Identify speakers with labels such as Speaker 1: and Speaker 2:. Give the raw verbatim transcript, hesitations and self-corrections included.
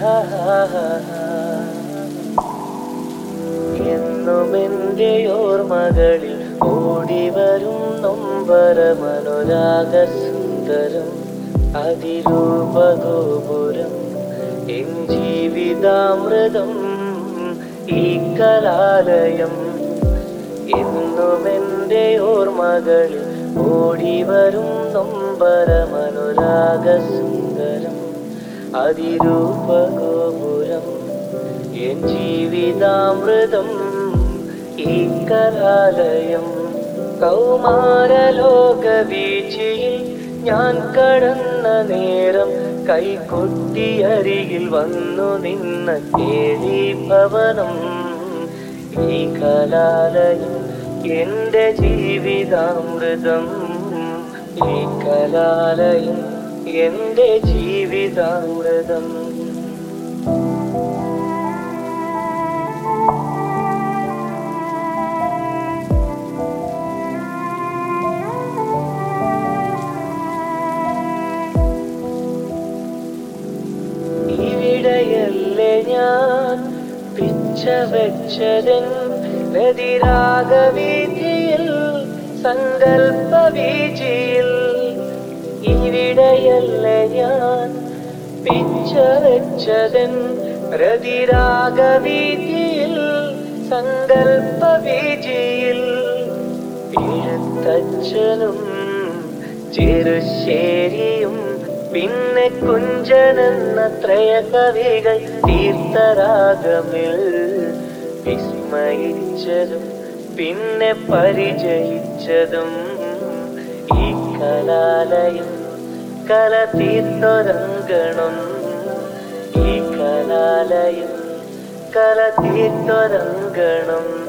Speaker 1: എന്നുമെന്റെ ഓർമ്മകളിൽ ഓടിവരും നൊമ്പരമനുരാഗസുന്ദരം അതിരൂപഗോപുരം എൻ ജീവിതാമൃതം ഈ കലാലയം. എന്നുമെന്റെ ഓർമ്മകളിൽ ഓടിവരും നൊമ്പരമനുരാഗസുന്ദരം അതിരൂപഗോപുരം എൻ ജീവിതാമൃതം ഈ കലാലയം. കൗമാരലോകവീഴ്ചയിൽ ഞാൻ കടന്ന നേരം കൈകൊട്ടിയരികിൽ വന്നു നിന്ന കേളീഭവനം ഈ കലാലയം എന്റെ ജീവിതാമൃതം. ഈ കലാലയം എന്റെ ജീവിതാമൃതം. ഇവിടെയല്ലേ ഞാൻ പിച്ച വെച്ചതൻ നദിരാഗവീതിയിൽ സങ്കൽപ്പവീചിയിൽ. ഇവിടെയല്ലേ ഞാൻ പിച്ച വെച്ചതൻ രതിരാഗവീതിയിൽ സങ്കൽപ്പവീചിയിൽ. എഴുത്തച്ഛനും ചെറുശ്ശേരിയും പിന്നെ കുഞ്ചനെന്ന ത്രയ കവികൾ തീർത്ഥരാഗമിൽ വിസ്മയിച്ചതും പിന്നെ പരിചയിച്ചതും ഈ കലാലയം കല തീർത്തൊരങ്കണം. ഈ കലാലയം കല തീർത്തൊരങ്കണം.